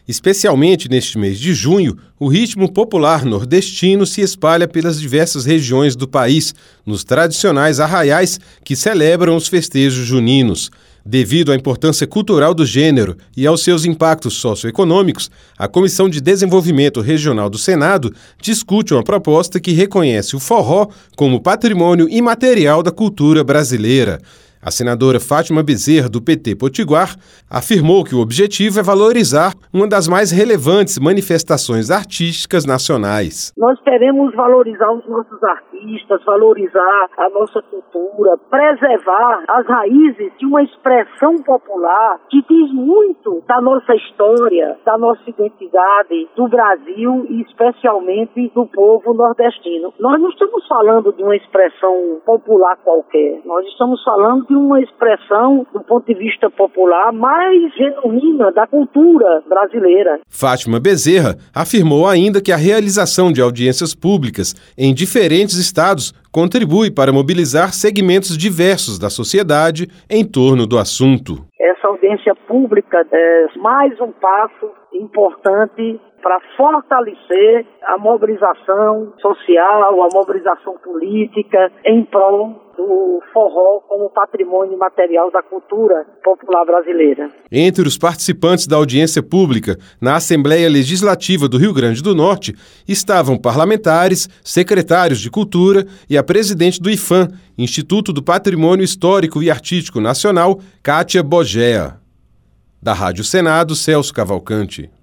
Especialmente neste mês de junho, o ritmo popular nordestino se espalha pelas diversas regiões do país, nos tradicionais arraiais que celebram os festejos juninos. Devido à importância cultural do gênero e aos seus impactos socioeconômicos, a Comissão de Desenvolvimento Regional do Senado discute uma proposta que reconhece o forró como patrimônio imaterial da cultura brasileira. A senadora Fátima Bezerra, do PT Potiguar, afirmou que o objetivo é valorizar uma das mais relevantes manifestações artísticas nacionais. Nós queremos valorizar os nossos artistas, valorizar a nossa cultura, preservar as raízes de uma expressão popular que diz muito da nossa história, da nossa identidade, do Brasil e especialmente do povo nordestino. Nós não estamos falando de uma expressão popular qualquer, nós estamos falando de uma expressão, do ponto de vista popular, mais genuína da cultura brasileira. Fátima Bezerra afirmou ainda que a realização de audiências públicas em diferentes estados contribui para mobilizar segmentos diversos da sociedade em torno do assunto. Essa audiência pública é mais um passo importante para fortalecer a mobilização social, a mobilização política em prol do forró como patrimônio material da cultura popular brasileira. Entre os participantes da audiência pública na Assembleia Legislativa do Rio Grande do Norte estavam parlamentares, secretários de Cultura e a presidente do IPHAN, Instituto do Patrimônio Histórico e Artístico Nacional, Kátia Bogea. Da Rádio Senado, Celso Cavalcante.